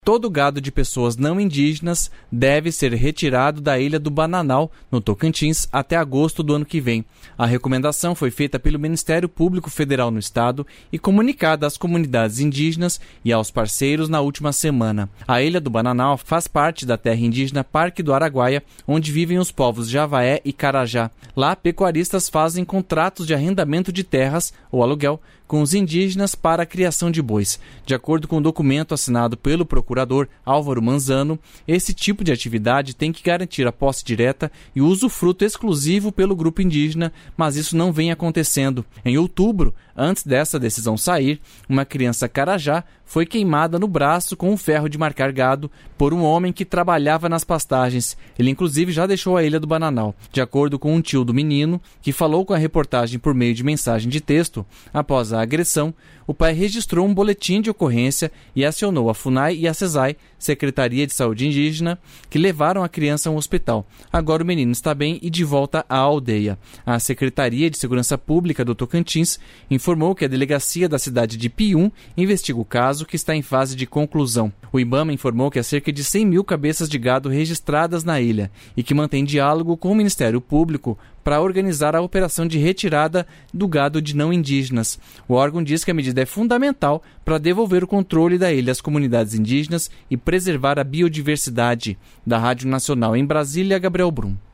Todo gado de pessoas não indígenas deve ser retirado da Ilha do Bananal, no Tocantins, até agosto do ano que vem. A recomendação foi feita pelo Ministério Público Federal no estado e comunicada às comunidades indígenas e aos parceiros na última semana. A Ilha do Bananal faz parte da terra indígena Parque do Araguaia, onde vivem os povos Javaé e Carajá. Lá, pecuaristas fazem contratos de arrendamento de terras ou aluguel com os indígenas para a criação de bois. De acordo com o documento assinado pelo procurador Álvaro Manzano, esse tipo de atividade tem que garantir a posse direta e o usufruto exclusivo pelo grupo indígena, mas isso não vem acontecendo. Em outubro, antes dessa decisão sair, uma criança Carajá foi queimada no braço com um ferro de marcar gado por um homem que trabalhava nas pastagens. Ele inclusive já deixou a Ilha do Bananal. De acordo com um tio do menino, que falou com a reportagem por meio de mensagem de texto, após a agressão, o pai registrou um boletim de ocorrência e acionou a FUNAI e a CESAI, Secretaria de Saúde Indígena, que levaram a criança a um hospital. Agora o menino está bem e de volta à aldeia. A Secretaria de Segurança Pública do Tocantins informou que a delegacia da cidade de Pium investiga o caso, que está em fase de conclusão. O IBAMA informou que há cerca de 100 mil cabeças de gado registradas na ilha e que mantém diálogo com o Ministério Público para organizar a operação de retirada do gado de não indígenas. O órgão diz que a medida é fundamental para devolver o controle da ilha às comunidades indígenas e preservar a biodiversidade. Da Rádio Nacional em Brasília, Gabriel Brum.